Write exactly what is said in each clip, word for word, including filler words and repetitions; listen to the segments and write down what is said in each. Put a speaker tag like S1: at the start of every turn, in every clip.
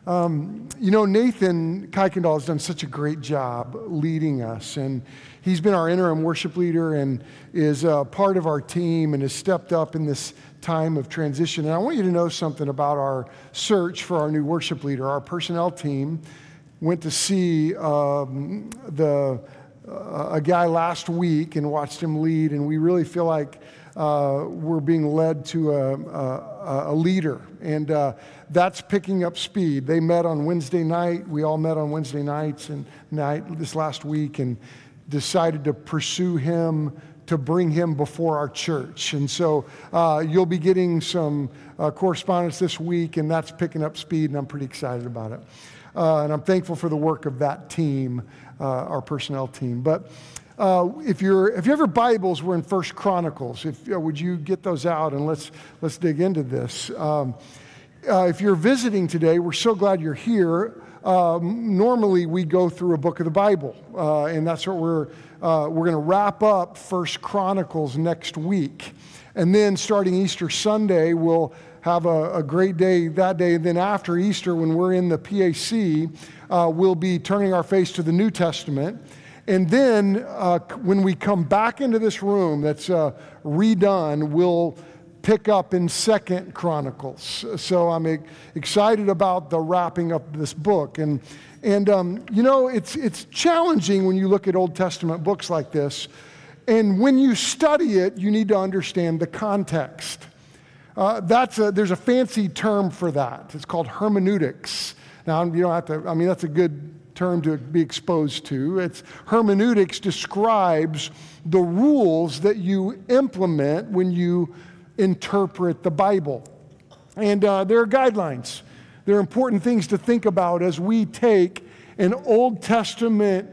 S1: Um, you know, Nathan Kuykendall has done such a great job leading us, and he's been our interim worship leader and is uh, part of our team and has stepped up in this time of transition. And I want you to know something about our search for our new worship leader. Our personnel team went to see um, the uh, a guy last week and watched him lead, and we really feel like uh, we're being led to a, a, a leader, and uh, that's picking up speed. They met on Wednesday night. We all met on Wednesday nights and night this last week, and decided to pursue him, to bring him before our church. And so uh, you'll be getting some uh, correspondence this week, and that's picking up speed, and I'm pretty excited about it. Uh, and I'm thankful for the work of that team, uh, our personnel team. But uh, if you're, if you have your Bibles, we're in First Chronicles. If uh, would you get those out and let's let's dig into this. Um, uh, if you're visiting today, we're so glad you're here. Um, normally we go through a book of the Bible, uh, and that's what we're uh, we're going to wrap up First Chronicles next week, and then starting Easter Sunday, we'll have a, a great day that day. And then after Easter, when we're in the P A C, uh, we'll be turning our face to the New Testament. And then uh, when we come back into this room that's uh, redone, we'll pick up in Second Chronicles. So I'm e- excited about the wrapping up of this book. And, and um, you know, it's, it's challenging when you look at Old Testament books like this. And when you study it, you need to understand the context. Uh, that's a, there's a fancy term for that. It's called hermeneutics. Now, you don't have to, I mean, that's a good term to be exposed to. It's hermeneutics describes the rules that you implement when you interpret the Bible. And uh, there are guidelines. There are important things to think about as we take an Old Testament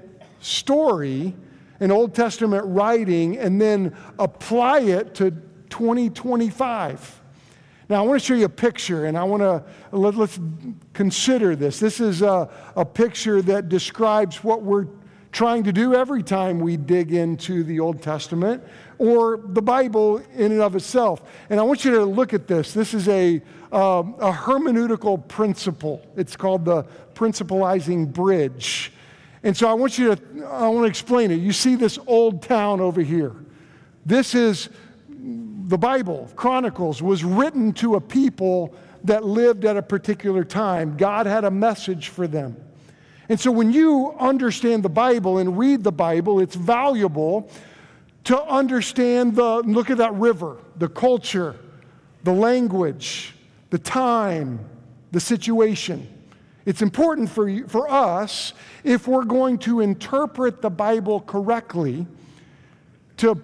S1: story, an Old Testament writing, and then apply it to twenty twenty-five. Now, I want to show you a picture, and I want to, let, let's consider this. This is a, a picture that describes what we're trying to do every time we dig into the Old Testament or the Bible in and of itself. And I want you to look at this. This is a, um, a hermeneutical principle. It's called the principalizing bridge. And so I want you to, I want to explain it. You see this old town over here. This is the Bible. Chronicles was written to a people that lived at a particular time. God had a message for them. And so when you understand the Bible and read the Bible, it's valuable to understand the, look at that river, the culture, the language, the time, the situation. It's important for you, for us, if we're going to interpret the Bible correctly, to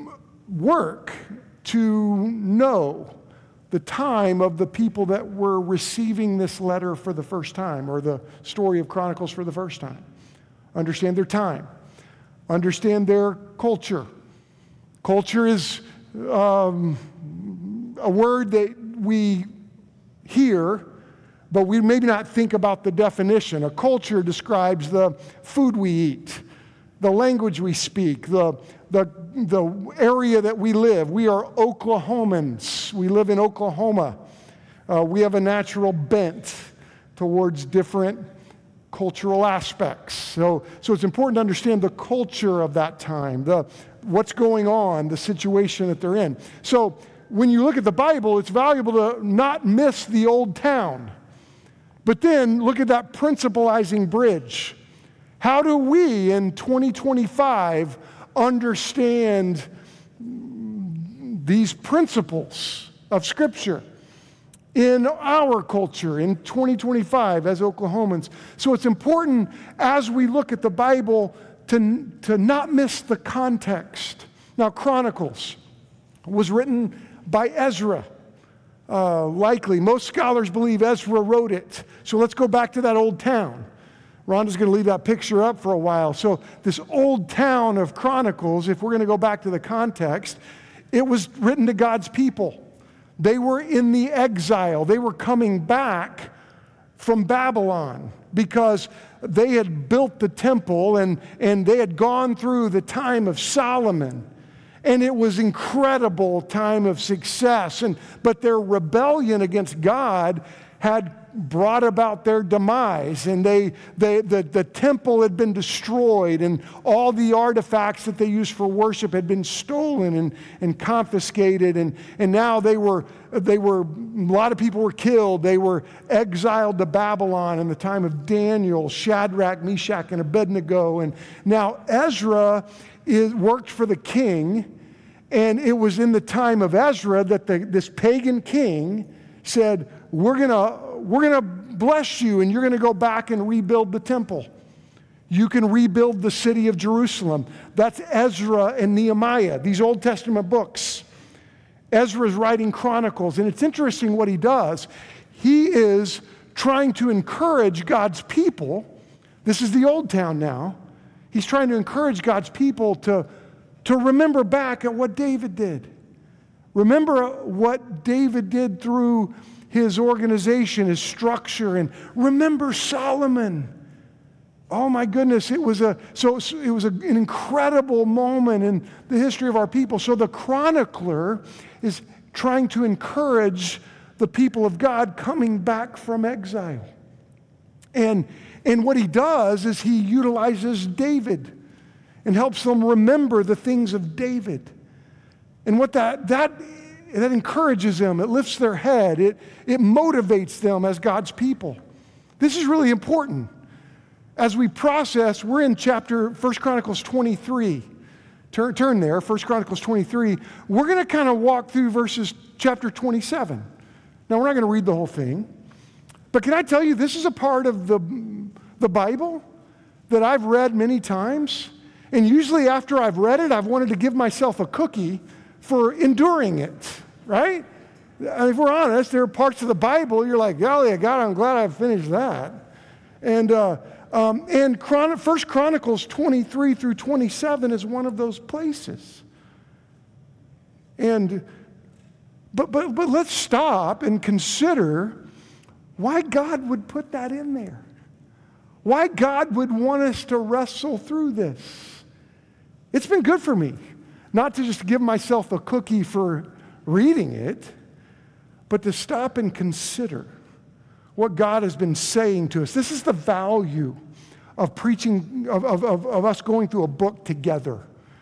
S1: work to know the time of the people that were receiving this letter for the first time, or the story of Chronicles for the first time. Understand their time. Understand their culture. Culture is um, a word that we hear, but we maybe not think about the definition. A culture describes the food we eat, the language we speak, the, the, the area that we live. We are Oklahomans. We live in Oklahoma. Uh, we have a natural bent towards different cultural aspects. So, so it's important to understand the culture of that time, the, what's going on, the situation that they're in. So when you look at the Bible, it's valuable to not miss the old town. But then look at that principalizing bridge. How do we in twenty twenty-five understand these principles of Scripture in our culture in twenty twenty-five as Oklahomans? So it's important as we look at the Bible to, to not miss the context. Now, Chronicles was written by Ezra. Uh, likely, most scholars believe Ezra wrote it. So let's go back to that old town. Rhonda's going to leave that picture up for a while. So this old town of Chronicles, if we're going to go back to the context, it was written to God's people. They were in the exile. They were coming back from Babylon because they had built the temple and, and they had gone through the time of Solomon. And it was incredible time of success. And, but their rebellion against God had brought about their demise, and they, they the, the temple had been destroyed, and all the artifacts that they used for worship had been stolen and, and confiscated, and, and now they were, they were, a lot of people were killed. They were exiled to Babylon in the time of Daniel, Shadrach, Meshach, and Abednego, and now Ezra is, worked for the king. And it was in the time of Ezra that the, this pagan king said, we're gonna, we're gonna bless you, and you're gonna go back and rebuild the temple. You can rebuild the city of Jerusalem. That's Ezra and Nehemiah, these Old Testament books. Ezra's writing Chronicles, and it's interesting what he does. He is trying to encourage God's people. This is the old town now. He's trying to encourage God's people to To remember back at what David did. Remember what David did through his organization, his structure, and remember Solomon. Oh my goodness, it was a so it was a, an incredible moment in the history of our people. So the chronicler is trying to encourage the people of God coming back from exile. And, and what he does is he utilizes David and helps them remember the things of David. And what that, that, that encourages them, it lifts their head, it, it motivates them as God's people. This is really important. As we process, we're in chapter First Chronicles twenty-three. Turn, turn there, First Chronicles twenty-three. We're going to kind of walk through verses chapter twenty-seven. Now, we're not going to read the whole thing, but can I tell you, this is a part of the, the Bible that I've read many times. And usually after I've read it, I've wanted to give myself a cookie for enduring it, right? And if we're honest, there are parts of the Bible you're like, golly, God, I'm glad I finished that. And uh, um, and Chron- First Chronicles twenty-three through twenty-seven is one of those places. And but but but let's stop and consider why God would put that in there. Why God would want us to wrestle through this. It's been good for me, not to just give myself a cookie for reading it, but to stop and consider what God has been saying to us. This is the value of preaching, of, of, of, of us going through a book together.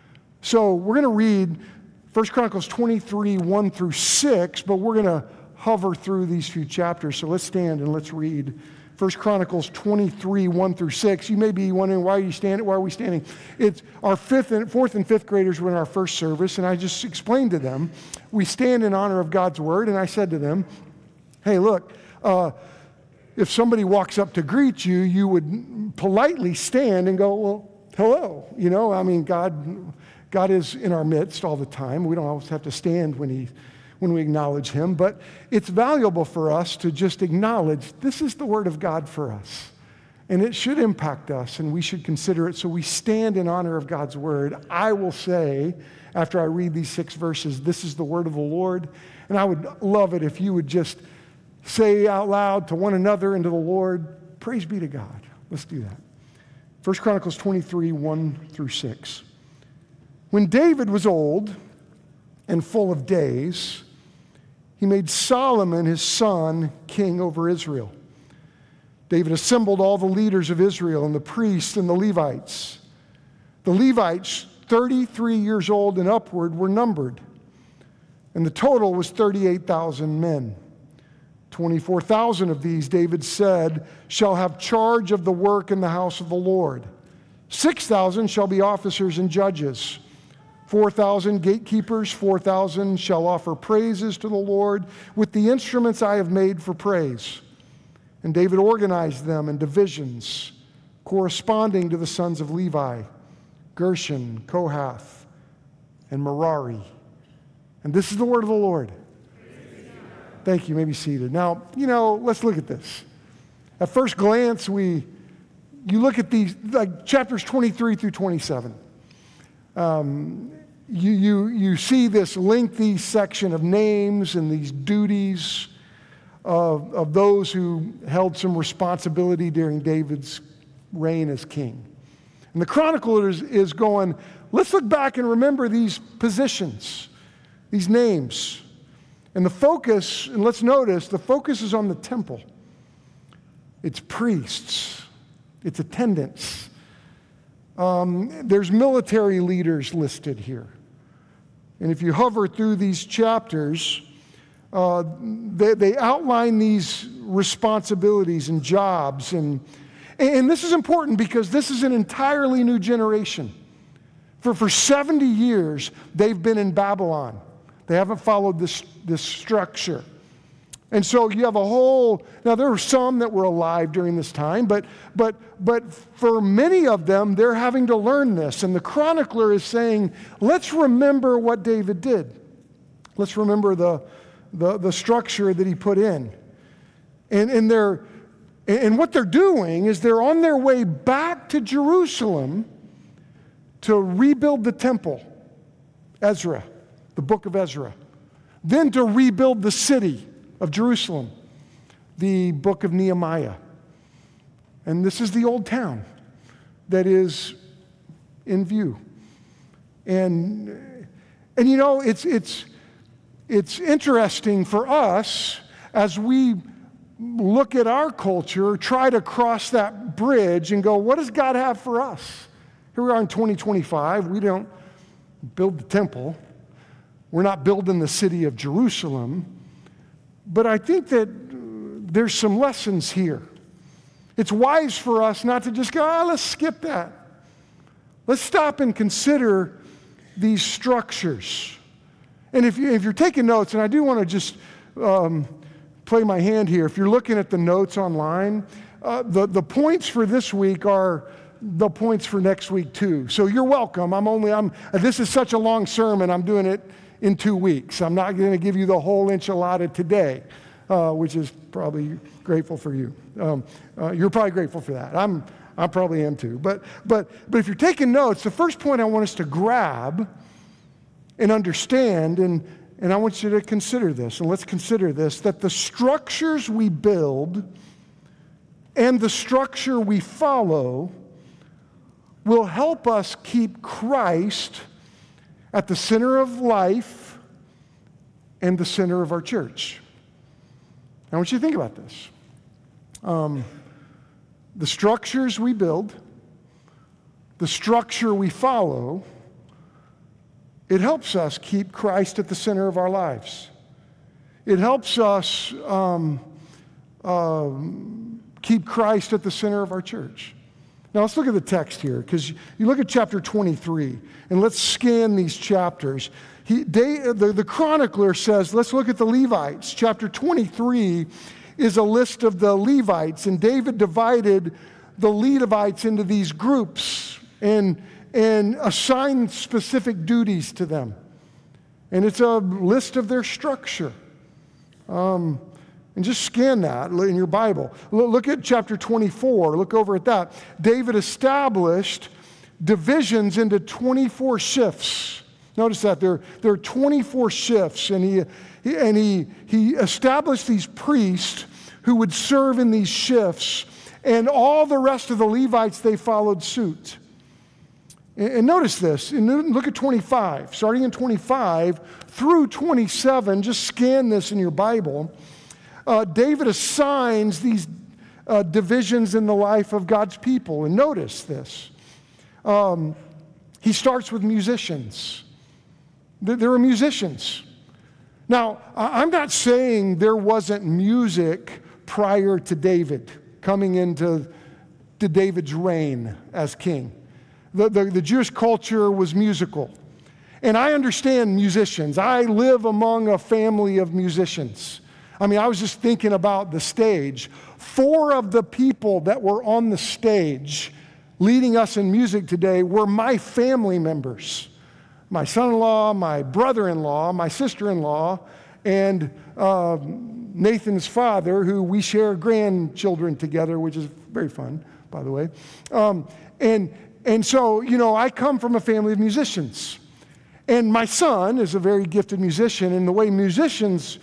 S1: So we're going to read First Chronicles twenty-three, one through six, but we're going to hover through these few chapters. So let's stand and let's read First Chronicles twenty-three, one through six. You may be wondering, why are you standing? Why are we standing? It's our fifth and fourth and fifth graders were in our first service, and I just explained to them, we stand in honor of God's word, and I said to them, hey, look, uh, if somebody walks up to greet you, you would politely stand and go, well, hello. You know, I mean, God, God is in our midst all the time. We don't always have to stand when he when we acknowledge him, but it's valuable for us to just acknowledge this is the word of God for us. And it should impact us, and we should consider it. So we stand in honor of God's word. I will say, after I read these six verses, this is the word of the Lord. And I would love it if you would just say out loud to one another and to the Lord, praise be to God. Let's do that. First Chronicles twenty-three, one through six. When David was old and full of days, he made Solomon, his son, king over Israel. David assembled all the leaders of Israel and the priests and the Levites. The Levites, thirty-three years old and upward, were numbered, and the total was thirty-eight thousand men. twenty-four thousand of these, David said, shall have charge of the work in the house of the Lord. six thousand shall be officers and judges. four thousand gatekeepers, four thousand shall offer praises to the Lord with the instruments I have made for praise. And David organized them in divisions corresponding to the sons of Levi, Gershon, Kohath, and Merari. And this is the word of the Lord. Thank you. You may be seated. Now, you know, let's look at this. At first glance, we, you look at these, like chapters twenty-three through twenty-seven. Um, you, you, you see this lengthy section of names and these duties of, of those who held some responsibility during David's reign as king. And the chronicler is, is going, let's look back and remember these positions, these names. And the focus, and let's notice, the focus is on the temple. it's priests, it's attendants. Um, there's military leaders listed here. And if you hover through these chapters, uh, they, they outline these responsibilities and jobs. And, and this is important because this is an entirely new generation. For, for seventy years, they've been in Babylon. They haven't followed this, this structure. And so you have a whole, now there were some that were alive during this time, but, but, but for many of them, they're having to learn this. And the chronicler is saying, let's remember what David did. Let's remember the, the, the structure that he put in. And, and, they're, and what they're doing is they're on their way back to Jerusalem to rebuild the temple, Ezra, the book of Ezra. Then to rebuild the city of Jerusalem, the book of Nehemiah. And this is the old town that is in view. And, and you know, it's, it's, it's interesting for us as we look at our culture, try to cross that bridge and go, what does God have for us? Here we are in twenty twenty-five. We don't build the temple. We're not building the city of Jerusalem. But I think that there's some lessons here. It's wise for us not to just go, ah, let's skip that. Let's stop and consider these structures. And if, you, if you're taking notes, and I do want to just um, play my hand here, if you're looking at the notes online, uh, the, the points for this week are the points for next week too. So you're welcome. I'm only, I'm, this is such a long sermon, I'm doing it in two weeks. I'm not going to give you the whole enchilada today, uh, which is probably grateful for you. Um, uh, you're probably grateful for that. I'm, I probably am too. But, but, but if you're taking notes, the first point I want us to grab and understand, and, and I want you to consider this, and let's consider this, that the structures we build and the structure we follow will help us keep Christ at the center of life and the center of our church. I want you to think about this. Um, the structures we build, the structure we follow, it helps us keep Christ at the center of our lives. It helps us um, um, keep Christ at the center of our church. Now let's look at the text here, because you look at chapter twenty-three, and let's scan these chapters. He, they, the, the chronicler says, let's look at the Levites. Chapter twenty-three is a list of the Levites, and David divided the Levites into these groups and, and assigned specific duties to them. And it's a list of their structure. Um, And just scan that in your Bible. Look at chapter twenty-four. Look over at that. David established divisions into twenty-four shifts. Notice that there, there are twenty-four shifts, and he, he, and he, he established these priests who would serve in these shifts, and all the rest of the Levites, they followed suit. And, and notice this, and look at twenty-five. Starting in twenty-five through twenty-seven, just scan this in your Bible. Uh, David assigns these uh, divisions in the life of God's people. And notice this. Um, he starts with musicians. There, there are musicians. Now, I'm not saying there wasn't music prior to David, coming into to David's reign as king. The, the, the Jewish culture was musical. And I understand musicians. I live among a family of musicians. I mean, I was just thinking about the stage. Four of the people that were on the stage leading us in music today were my family members. My son-in-law, my brother-in-law, my sister-in-law, and uh, Nathan's father, who we share grandchildren together, which is very fun, by the way. Um, and, and so, you know, I come from a family of musicians. And my son is a very gifted musician, and the way musicians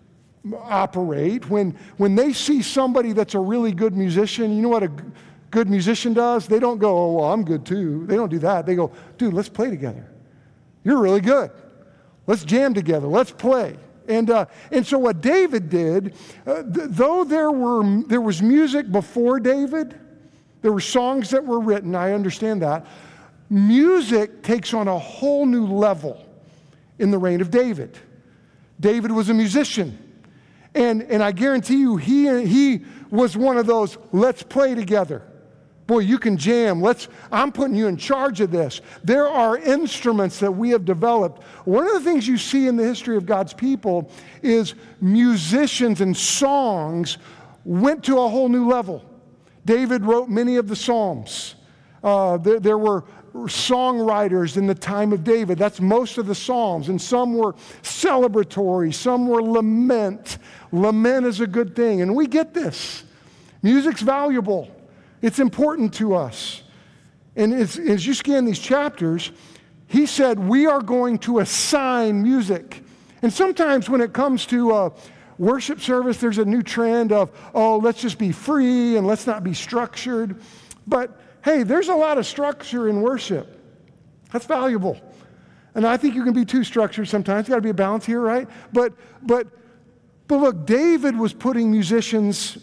S1: operate, when, when they see somebody that's a really good musician, you know what a g- good musician does? They don't go, oh, well, I'm good too. They don't do that. They go, dude, let's play together. You're really good. Let's jam together. Let's play. And, uh, and so what David did, uh, th- though there, were, there was music before David, there were songs that were written, I understand that. Music takes on a whole new level in the reign of David. David was a musician. And, and I guarantee you, he, he was one of those, let's play together. Boy, you can jam. Let's, I'm putting you in charge of this. There are instruments that we have developed. One of the things you see in the history of God's people is musicians and songs went to a whole new level. David wrote many of the Psalms. Uh, there, there were songwriters in the time of David. That's most of the Psalms. And some were celebratory, some were lament. Lament is a good thing. And we get this. Music's valuable. It's important to us. And as, as you scan these chapters, he said, we are going to assign music. And sometimes when it comes to uh, worship service, there's a new trend of, oh, let's just be free and let's not be structured. But hey, there's a lot of structure in worship. That's valuable. And I think you can be too structured sometimes. There's got to be a balance here, right? But, but, but look, David was putting musicians,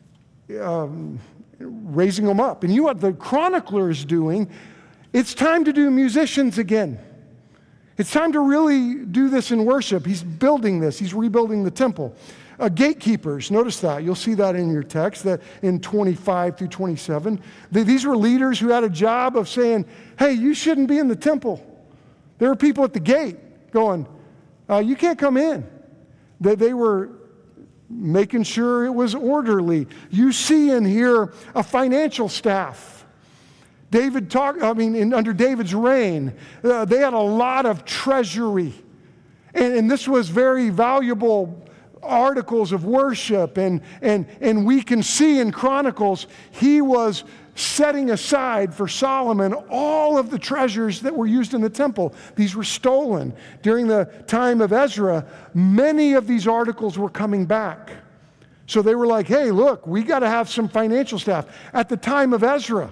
S1: um, raising them up. And you know what the chronicler is doing? It's time to do musicians again. It's time to really do this in worship. He's building this. He's rebuilding the temple. Uh, gatekeepers, notice that. You'll see that in your text, that in twenty-five through twenty-seven. They, these were leaders who had a job of saying, hey, you shouldn't be in the temple. There are people at the gate going, uh, you can't come in. They, they were making sure it was orderly. You see and hear a financial staff. David talked, I mean, in, under David's reign, uh, they had a lot of treasury. And, and this was very valuable articles of worship. And, and, and we can see in Chronicles, he was setting aside for Solomon all of the treasures that were used in the temple. These were stolen. During the time of Ezra, many of these articles were coming back. So they were like, hey, look, we got to have some financial staff. At the time of Ezra,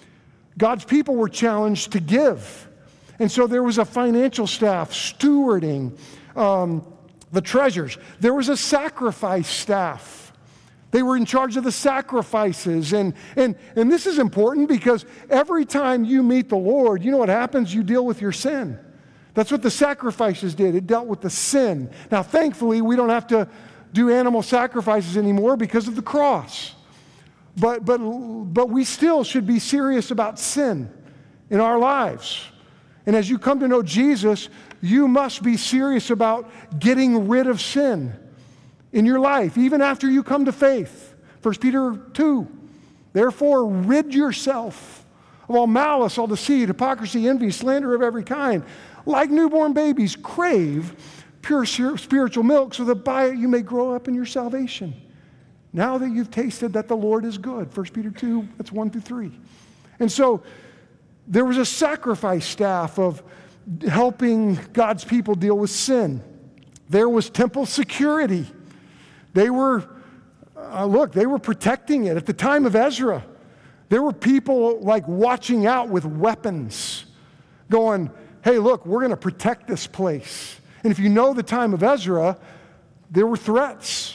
S1: God's people were challenged to give. And so there was a financial staff stewarding um, the treasures. There was a sacrifice staff. They were in charge of the sacrifices. And, and, and this is important because every time you meet the Lord, you know what happens? You deal with your sin. That's what the sacrifices did. It dealt with the sin. Now, thankfully, we don't have to do animal sacrifices anymore because of the cross. But, but, but we still should be serious about sin in our lives. And as you come to know Jesus, you must be serious about getting rid of sin in your life, even after you come to faith. First Peter two, therefore rid yourself of all malice, all deceit, hypocrisy, envy, slander of every kind. Like newborn babies, crave pure spiritual milk so that by it you may grow up in your salvation. Now that you've tasted that the Lord is good. First Peter two, that's one through three. And so there was a sacrifice staff of helping God's people deal with sin. There was temple security. They were, uh, look, they were protecting it. At the time of Ezra, there were people like watching out with weapons, going, hey, look, we're going to protect this place. And if you know the time of Ezra, there were threats.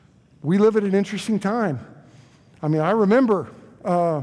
S1: We live at an interesting time. I mean, I remember uh,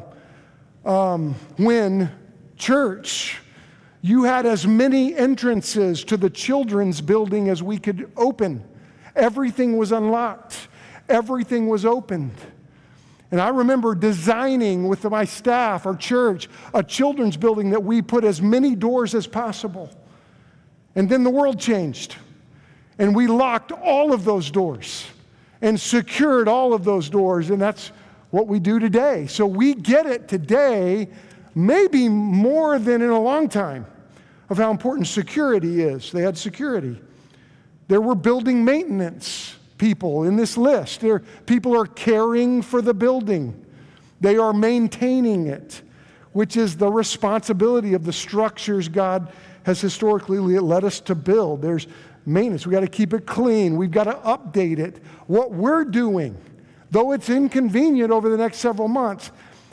S1: um, when church, you had as many entrances to the children's building as we could open. Everything was unlocked. Everything was opened. And I remember designing with my staff, our church, a children's building that we put as many doors as possible. And then the world changed. And we locked all of those doors and secured all of those doors. And that's what we do today. So we get it today, maybe more than in a long time, of how important security is. They had security. There were building maintenance people in this list. There, people are caring for the building. They are maintaining it, which is the responsibility of the structures God has historically led us to build. There's maintenance. We've got to keep it clean. We've got to update it. What we're doing, though it's inconvenient over the next several months,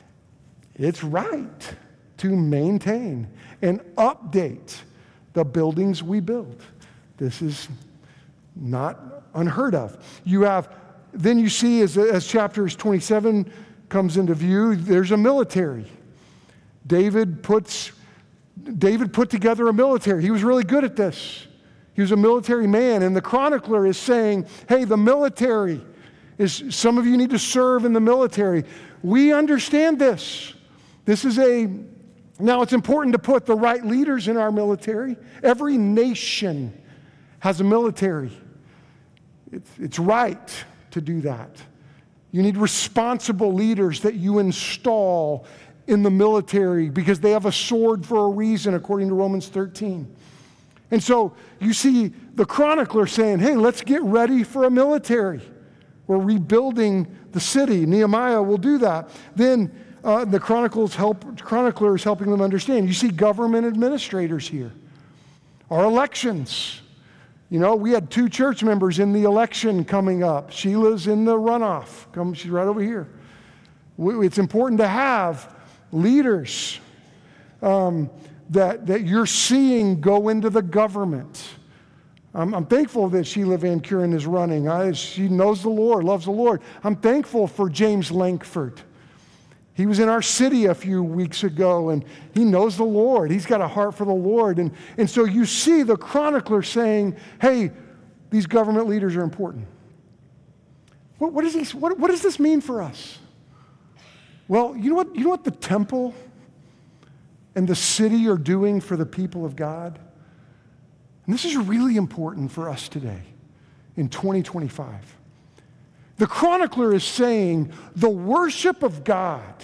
S1: it's right to maintain and update the buildings we build. This is Not unheard of. You have, then you see as, as chapters twenty-seven comes into view, there's a military. David puts, David put together a military. He was really good at this. He was a military man, and the chronicler is saying, hey, the military is, some of you need to serve in the military. We understand this. This is a, now it's important to put the right leaders in our military. Every nation has a military. It's, it's right to do that. You need responsible leaders that you install in the military because they have a sword for a reason, according to Romans thirteen. And so you see the chronicler saying, hey, let's get ready for a military. We're rebuilding the city. Nehemiah will do that. Then uh, the chronicles help, chronicler is helping them understand. You see government administrators here. Our elections. You know, we had two church members in the election coming up. Sheila's in the runoff. Come, she's right over here. It's important to have leaders um, that, that you're seeing go into the government. I'm, I'm thankful that Sheila Van Kuren is running. I, she knows the Lord, loves the Lord. I'm thankful for James Langford. He was in our city a few weeks ago, and he knows the Lord. He's got a heart for the Lord. And, and so you see the chronicler saying, hey, these government leaders are important. What, what, is he, what, what does this mean for us? Well, you know what, you know what the temple and the city are doing for the people of God? And this is really important for us today in twenty twenty-five. The chronicler is saying the worship of God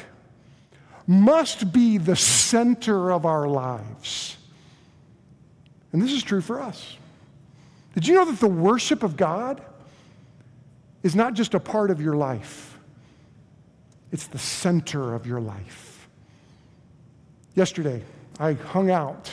S1: must be the center of our lives. And this is true for us. Did you know that the worship of God is not just a part of your life? It's the center of your life. Yesterday, I hung out.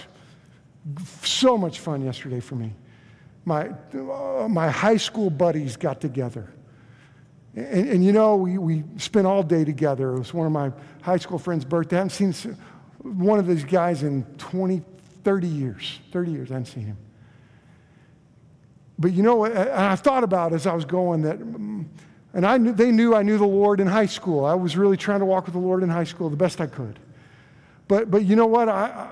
S1: So much fun yesterday for me. My, uh, my high school buddies got together. And, and you know, we, we spent all day together. It was one of my high school friends' birthday. I haven't seen one of these guys in twenty, thirty years. thirty years, I haven't seen him. But you know, and I thought about as I was going that, and I knew, they knew I knew the Lord in high school. I was really trying to walk with the Lord in high school the best I could. But, but you know what? I, I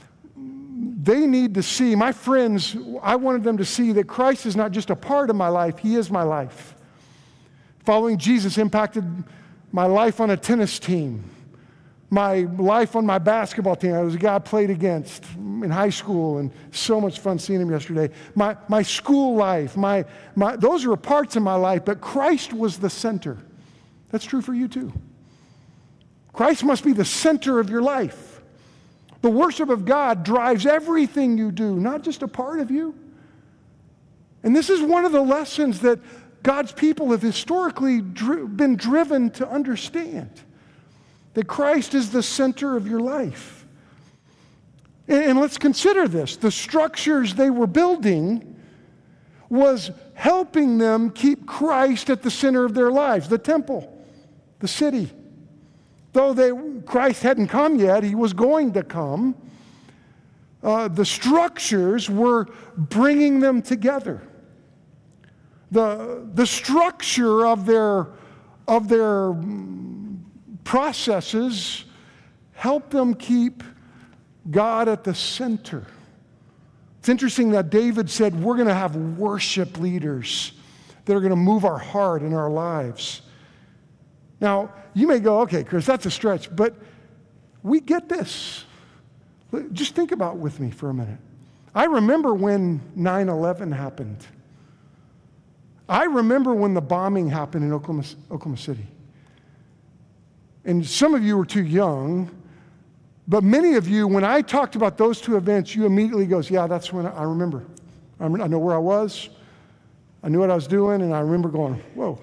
S1: They need to see, my friends, I wanted them to see that Christ is not just a part of my life, He is my life. Following Jesus impacted my life on a tennis team, my life on my basketball team. I was a guy I played against in high school, and so much fun seeing him yesterday. My, my school life, my, my, those are parts of my life, but Christ was the center. That's true for you too. Christ must be the center of your life. The worship of God drives everything you do, not just a part of you. And this is one of the lessons that God's people have historically dri- been driven to understand, that Christ is the center of your life. And, and let's consider this. The structures they were building was helping them keep Christ at the center of their lives, the temple, the city. Though they, Christ hadn't come yet, He was going to come. Uh, the structures were bringing them together. The, the structure of their, of their processes helped them keep God at the center. It's interesting that David said, we're going to have worship leaders that are going to move our heart and our lives. Now, you may go, okay, Chris, that's a stretch, but we get this. Just think about it with me for a minute. I remember when nine eleven happened. I remember when the bombing happened in Oklahoma, Oklahoma City. And some of you were too young, but many of you, when I talked about those two events, you immediately goes, yeah, that's when I remember. I know where I was. I knew what I was doing, and I remember going, whoa.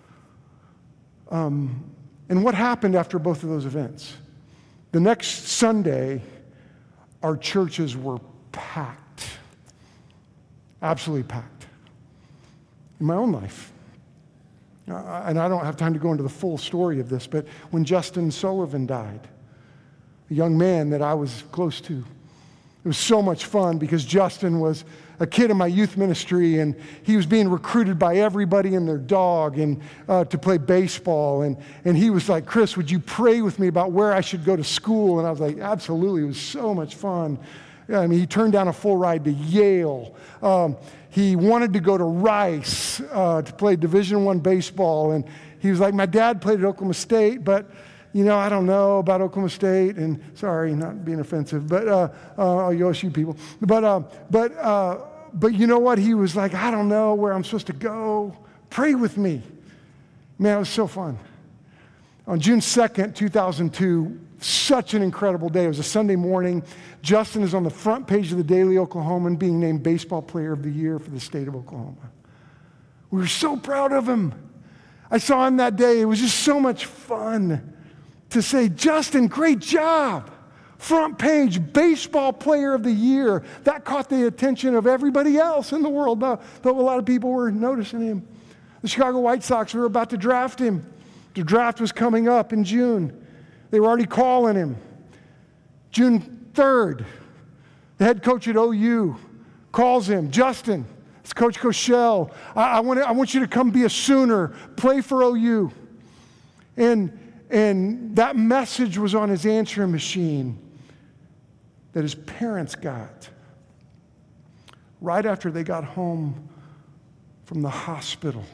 S1: Um, and what happened after both of those events? The next Sunday, our churches were packed, absolutely packed. In my own life. Uh, and I don't have time to go into the full story of this, but when Justin Sullivan died, a young man that I was close to, It was so much fun because Justin was a kid in my youth ministry, and he was being recruited by everybody and their dog and uh, to play baseball. And, and he was like, Chris, would you pray with me about where I should go to school? And I was like, absolutely. It was so much fun. I mean, he turned down a full ride to Yale. Um, he wanted to go to Rice uh, to play Division One baseball. And he was like, my dad played at Oklahoma State, but you know, I don't know about Oklahoma State, and sorry, not being offensive, but uh, uh, you O S U people. But uh, but uh, but you know what? He was like, I don't know where I'm supposed to go. Pray with me. Man, it was so fun. On June second, two thousand two, such an incredible day. It was a Sunday morning. Justin is on the front page of the Daily Oklahoman, being named Baseball Player of the Year for the state of Oklahoma. We were so proud of him. I saw him that day. It was just so much fun to say, Justin, great job. Front page, Baseball Player of the Year. That caught the attention of everybody else in the world, though, though a lot of people were noticing him. The Chicago White Sox were about to draft him. The draft was coming up in June. They were already calling him. June third, the head coach at O U calls him, Justin, it's Coach Koshel. I, I, want, I want you to come be a Sooner, play for O U. And And that message was on his answering machine that his parents got right after they got home from the hospital.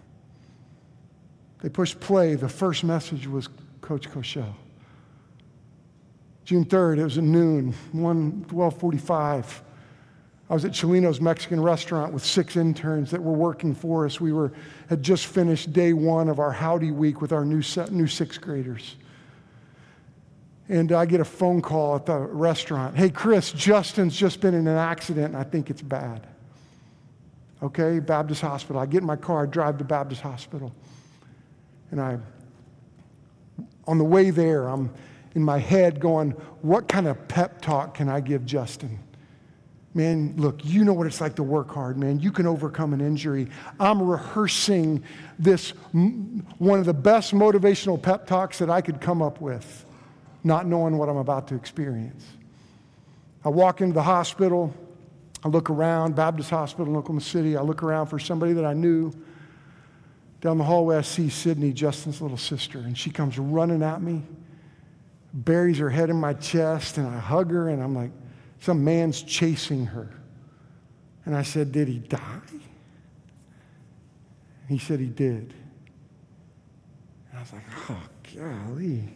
S1: They pushed play. The first message was Coach Koshel. June third, it was at noon, twelve forty-five. I was at Chilino's Mexican restaurant with six interns that were working for us. We were had just finished day one of our Howdy Week with our new set, new sixth graders. And I get a phone call at the restaurant. Hey, Chris, Justin's just been in an accident, and I think it's bad. Okay, Baptist Hospital. I get in my car, I drive to Baptist Hospital. And I, on the way there, I'm in my head going, what kind of pep talk can I give Justin? Man, look, you know what it's like to work hard, man. You can overcome an injury. I'm rehearsing this, one of the best motivational pep talks that I could come up with, not knowing what I'm about to experience. I walk into the hospital. I look around, Baptist Hospital in Oklahoma City. I look around for somebody that I knew. Down the hallway, I see Sydney, Justin's little sister, and she comes running at me, buries her head in my chest, and I hug her, and I'm like, some man's chasing her. And I said, did he die? He said he did. And I was like, oh, golly.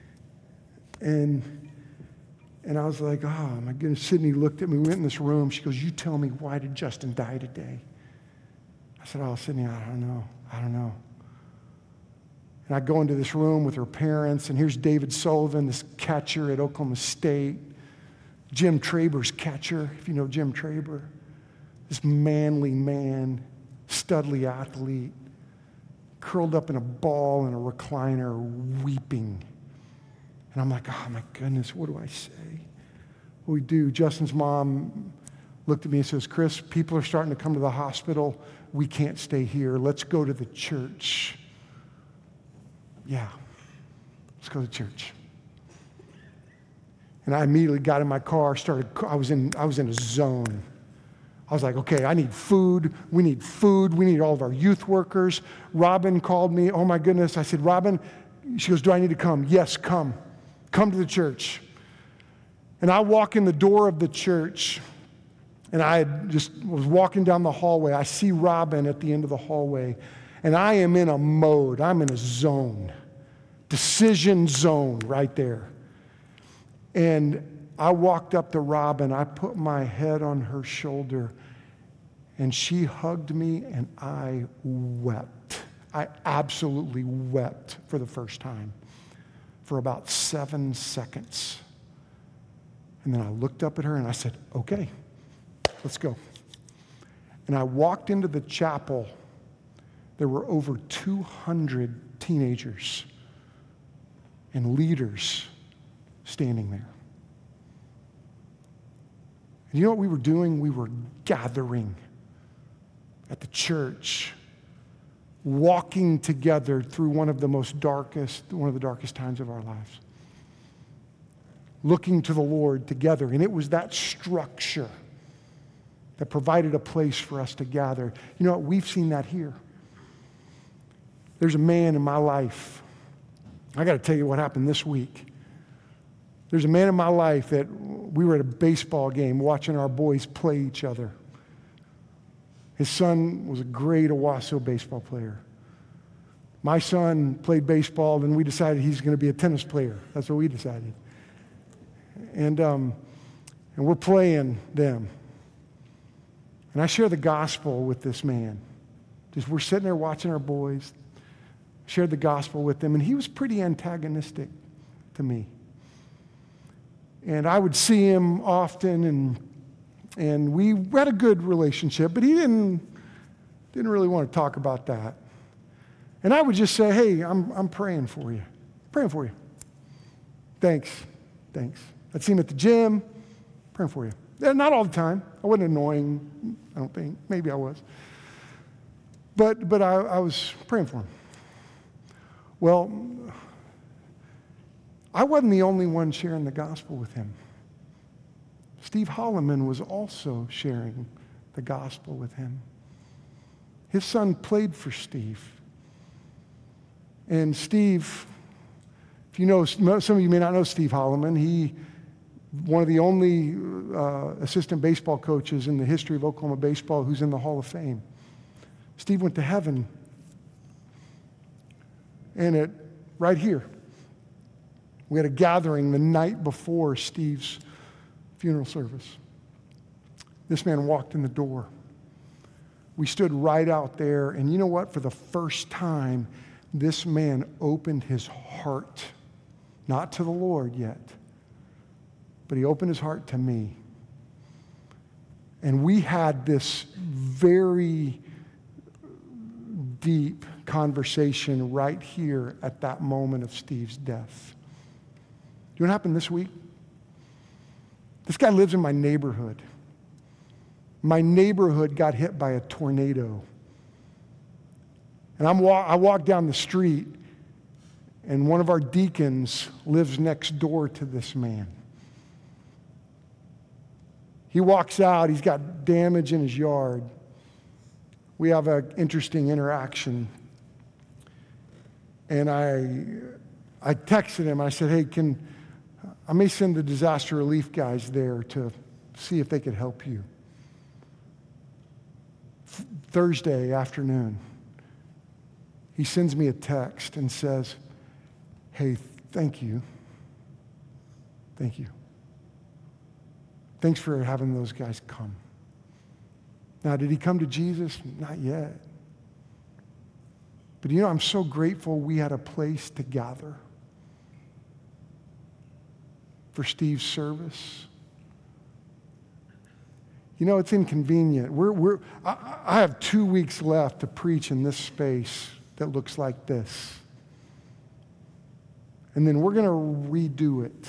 S1: And, and I was like, oh, my goodness. Sydney looked at me. We went in this room. She goes, you tell me, why did Justin die today? I said, oh, Sydney, I don't know. I don't know. And I go into this room with her parents, and here's David Sullivan, this catcher at Oklahoma State. Jim Traber's catcher, if you know Jim Traber. This manly man, studly athlete, curled up in a ball in a recliner, weeping. And I'm like, oh my goodness, what do I say? What do we do? Justin's mom looked at me and says, Chris, people are starting to come to the hospital. We can't stay here. Let's go to the church. Yeah, let's go to church. And I immediately got in my car, started, I was in, I was in a zone. I was like, okay, I need food. We need food. We need all of our youth workers. Robin called me. Oh my goodness. I said, Robin, she goes, do I need to come? Yes, come. Come to the church. And I walk in the door of the church, and I just was walking down the hallway. I see Robin at the end of the hallway, and I am in a mode. I'm in a zone, decision zone right there. And I walked up to Robin. I put my head on her shoulder, and she hugged me, and I wept. I absolutely wept for the first time for about seven seconds. And then I looked up at her, and I said, okay, let's go. And I walked into the chapel. There were over two hundred teenagers and leaders standing there. And you know what we were doing? We were gathering at the church, walking together through one of the most darkest, one of the darkest times of our lives. looking to the Lord together. And it was that structure that provided a place for us to gather. You know what? We've seen that here. There's a man in my life. I got to tell you what happened this week. There's a man in my life that we were at a baseball game watching our boys play each other. His son was a great Owasso baseball player. My son played baseball, and we decided he's going to be a tennis player. That's what we decided. And, um, and we're playing them. And I share the gospel with this man. Just we're sitting there watching our boys, shared the gospel with them, and he was pretty antagonistic to me. And I would see him often, and and we had a good relationship, but he didn't didn't really want to talk about that. And I would just say, hey, I'm I'm praying for you. Praying for you. Thanks. Thanks. I'd see him at the gym, praying for you. Not all the time. I wasn't annoying, I don't think. Maybe I was. But but I, I was praying for him. Well, I wasn't the only one sharing the gospel with him. Steve Holloman was also sharing the gospel with him. His son played for Steve. And Steve, if you know, some of you may not know Steve Holloman. He, one of the only uh, assistant baseball coaches in the history of Oklahoma baseball who's in the Hall of Fame. Steve went to heaven. And it, right here, we had a gathering the night before Steve's funeral service. This man walked in the door. We stood right out there, and you know what? For the first time, this man opened his heart, not to the Lord yet, but he opened his heart to me. And we had this very deep conversation right here at that moment of Steve's death. Do you know what happened this week? This guy lives in my neighborhood. My neighborhood got hit by a tornado. And I'm wa- I walk down the street, and one of our deacons lives next door to this man. He walks out, he's got damage in his yard. We have an interesting interaction. And I, I texted him, I said, hey, can, I may send the disaster relief guys there to see if they could help you. F- Thursday afternoon, he sends me a text and says, hey, thank you. Thank you. Thanks for having those guys come. Now, did he come to Jesus? Not yet. But you know, I'm so grateful we had a place to gather for Steve's service. You know, it's inconvenient. We're, we're, I, I have two weeks left to preach in this space that looks like this. And then we're going to redo it.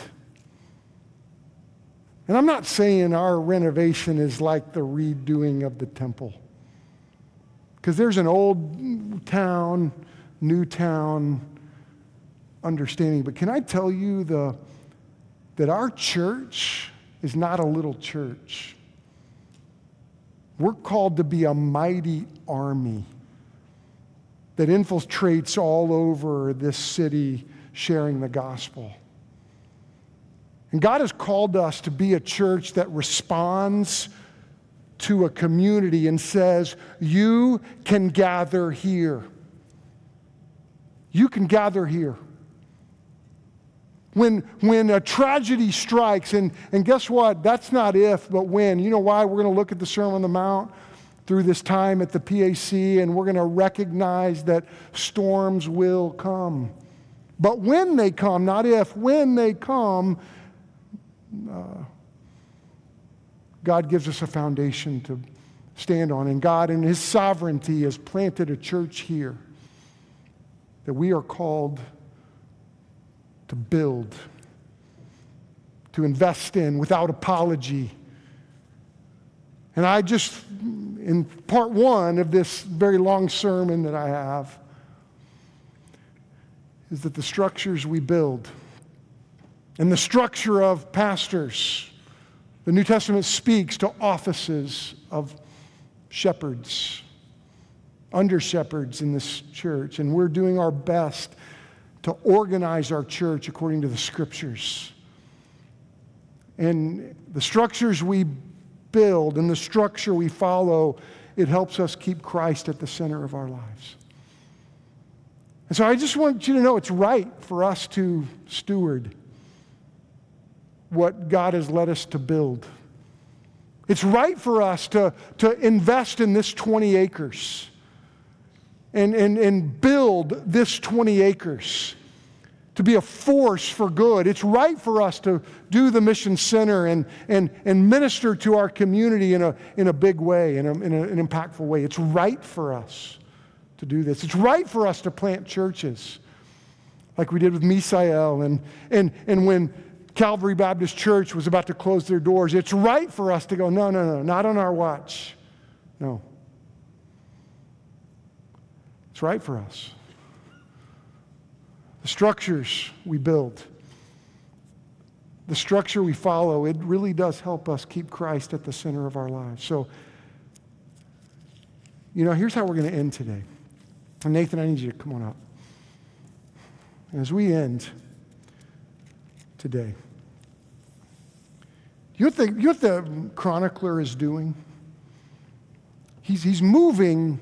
S1: And I'm not saying our renovation is like the redoing of the temple. Because there's an old town, new town understanding. But can I tell you the, that our church is not a little church. We're called to be a mighty army that infiltrates all over this city sharing the gospel. And God has called us to be a church that responds to a community and says, you can gather here. You can gather here. When, when a tragedy strikes, and, and guess what? That's not if, but when. You know why? We're going to look at the Sermon on the Mount through this time at the P A C, and we're going to recognize that storms will come. But when they come, not if, when they come, uh, God gives us a foundation to stand on. And God, in His sovereignty, has planted a church here that we are called to build, to invest in without apology. And I just, in part one of this very long sermon that I have, is that the structures we build and the structure of pastors. The New Testament speaks to offices of shepherds, under shepherds in this church, and we're doing our best to organize our church according to the Scriptures. And the structures we build and the structure we follow, it helps us keep Christ at the center of our lives. And so I just want you to know it's right for us to steward what God has led us to build. It's right for us to, to invest in this twenty acres and, and, and build this twenty acres to be a force for good. It's right for us to do the Mission Center and, and, and minister to our community in a, in a big way, in, a, in a, an impactful way. It's right for us to do this. It's right for us to plant churches like we did with Misael and, and, and when Calvary Baptist Church was about to close their doors. It's right for us to go, no, no, no, not on our watch. No. It's right for us. The structures we build, the structure we follow, it really does help us keep Christ at the center of our lives. So, you know, here's how we're going to end today. And Nathan, I need you to come on up. As we end today, you know what the, you know what the chronicler is doing? He's, he's moving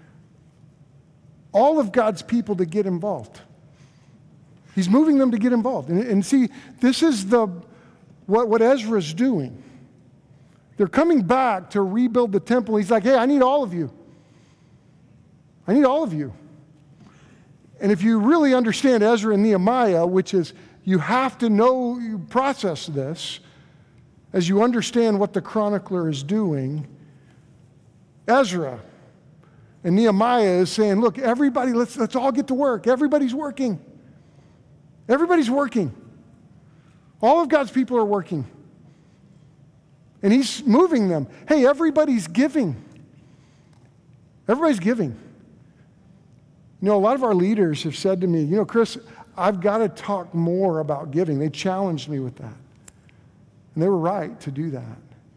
S1: all of God's people to get involved. He's moving them to get involved. And, and see, this is the what, what Ezra's doing. They're coming back to rebuild the temple. He's like, hey, I need all of you. I need all of you. And if you really understand Ezra and Nehemiah, which is you have to know, you process this, as you understand what the chronicler is doing, Ezra and Nehemiah is saying, look, everybody, let's, let's all get to work. Everybody's working. Everybody's working. All of God's people are working. And he's moving them. Hey, everybody's giving. Everybody's giving. You know, a lot of our leaders have said to me, you know, Chris, I've got to talk more about giving. They challenged me with that. And they were right to do that.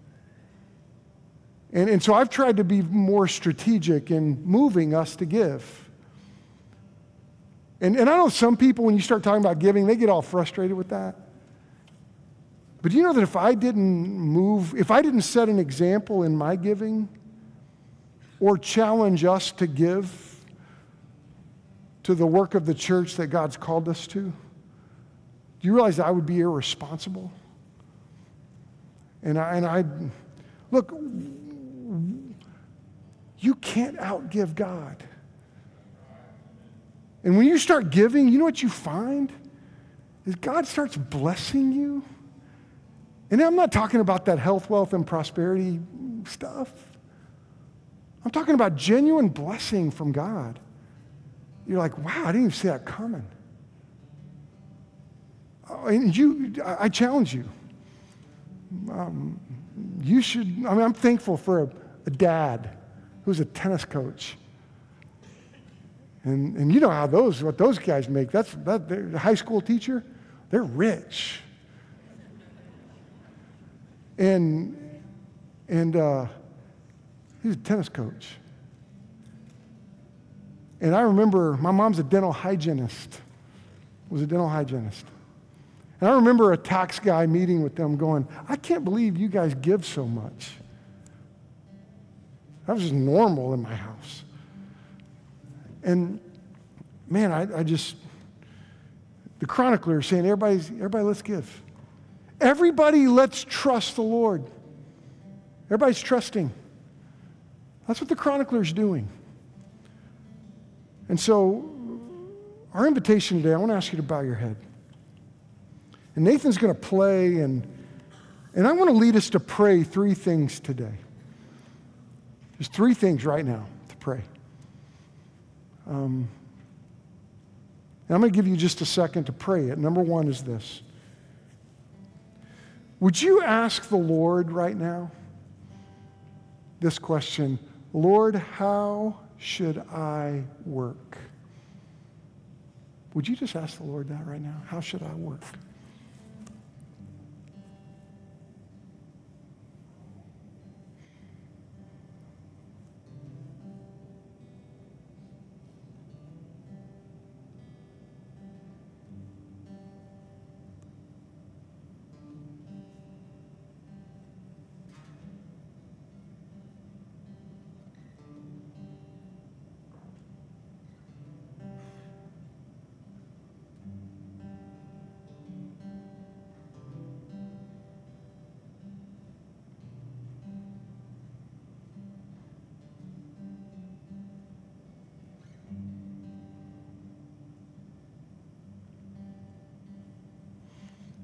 S1: And, and so I've tried to be more strategic in moving us to give. And, and I know some people, when you start talking about giving, they get all frustrated with that. But you know that if I didn't move, if I didn't set an example in my giving or challenge us to give to the work of the church that God's called us to, do you realize that I would be irresponsible? And I, and I, look, you can't outgive God. And when you start giving, you know what you find? Is God starts blessing you. And I'm not talking about that health, wealth, and prosperity stuff. I'm talking about genuine blessing from God. You're like, wow, I didn't even see that coming. And you, I challenge you. Um, you should, I mean, I'm thankful for a, a dad who's a tennis coach. And, and you know how those, what those guys make. That's, that, the high school teacher, they're rich. And, and uh, he's a tennis coach. And I remember, my mom's a dental hygienist, was a dental hygienist. And I remember a tax guy meeting with them going, I can't believe you guys give so much. That was just normal in my house. And man, I, I just, the chronicler is saying, everybody's, everybody let's give. Everybody let's trust the Lord. Everybody's trusting. That's what the chronicler is doing. And so, our invitation today, I want to ask you to bow your head. And Nathan's going to play, and, and I want to lead us to pray three things today. There's three things right now to pray. Um, and I'm going to give you just a second to pray it. Number one is this. Would you ask the Lord right now this question, Lord, how should I work? Would you just ask the Lord that right now? How should I work?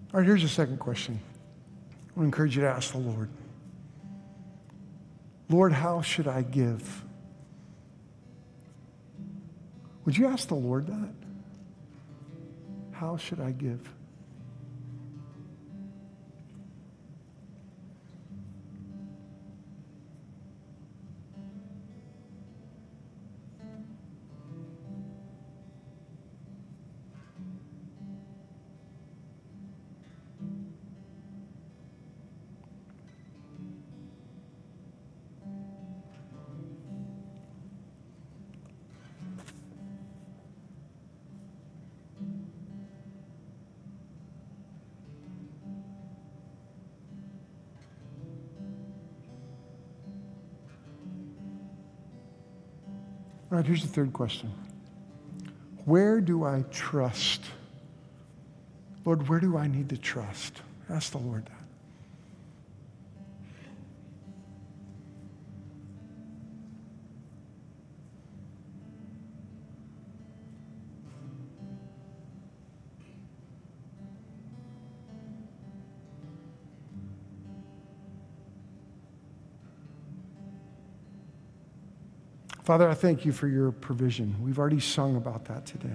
S1: All right, here's the second question. I want to encourage you to ask the Lord. Lord, how should I give? Would you ask the Lord that? How should I give? All right, here's the third question. Where do I trust? Lord, where do I need to trust? Ask the Lord that. Father, I thank you for your provision. We've already sung about that today.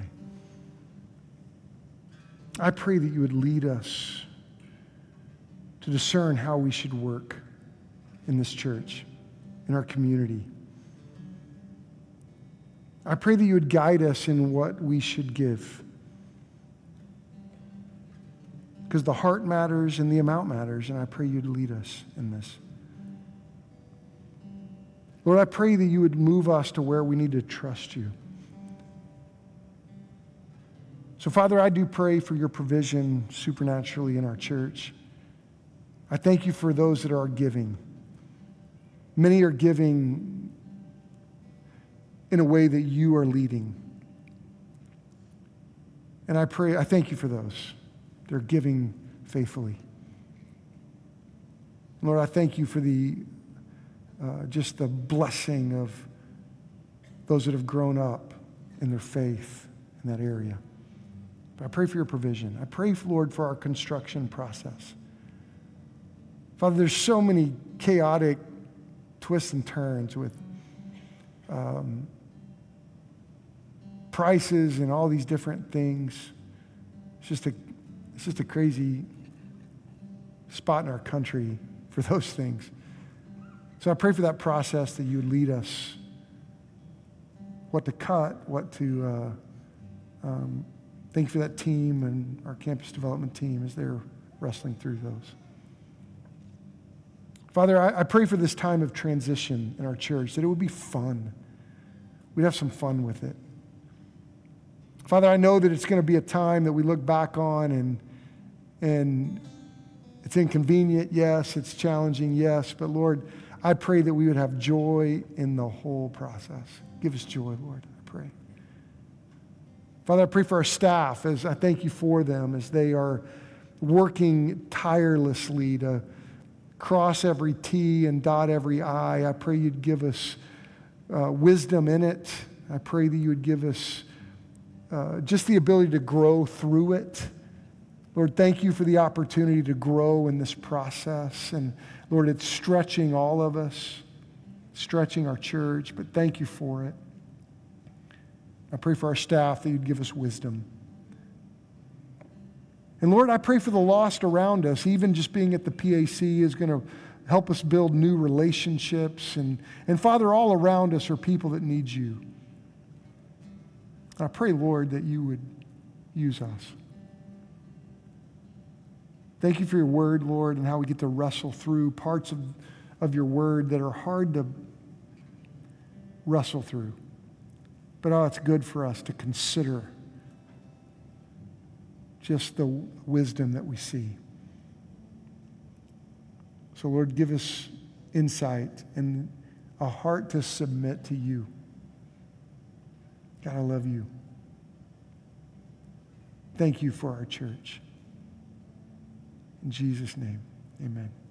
S1: I pray that you would lead us to discern how we should work in this church, in our community. I pray that you would guide us in what we should give. Because the heart matters and the amount matters, and I pray you'd lead us in this. Lord, I pray that you would move us to where we need to trust you. So, Father, I do pray for your provision supernaturally in our church. I thank you for those that are giving. Many are giving in a way that you are leading. And I pray, I thank you for those. They're giving faithfully. Lord, I thank you for the Uh, just the blessing of those that have grown up in their faith in that area. But I pray for your provision. I pray, Lord, for our construction process. Father, there's so many chaotic twists and turns with um, prices and all these different things. It's just a, it's just a crazy spot in our country for those things. So I pray for that process that you would lead us, what to cut, what to, uh, um, thank you for that team and our campus development team as they're wrestling through those. Father, I, I pray for this time of transition in our church, that it would be fun. We'd have some fun with it. Father, I know that it's going to be a time that we look back on and, and it's inconvenient, yes, it's challenging, yes, but Lord, I pray that we would have joy in the whole process. Give us joy, Lord, I pray. Father, I pray for our staff as I thank you for them as they are working tirelessly to cross every T and dot every I. I pray you'd give us uh, wisdom in it. I pray that you would give us uh, just the ability to grow through it. Lord, thank you for the opportunity to grow in this process. And Lord, it's stretching all of us, stretching our church, but thank you for it. I pray for our staff that you'd give us wisdom. And Lord, I pray for the lost around us. Even just being at the P A C is going to help us build new relationships. And, and Father, all around us are people that need you. I pray, Lord, that you would use us. Thank you for your word, Lord, and how we get to wrestle through parts of, of your word that are hard to wrestle through. But oh, it's good for us to consider just the wisdom that we see. So, Lord, give us insight and a heart to submit to you. God, I love you. Thank you for our church. In Jesus' name, amen.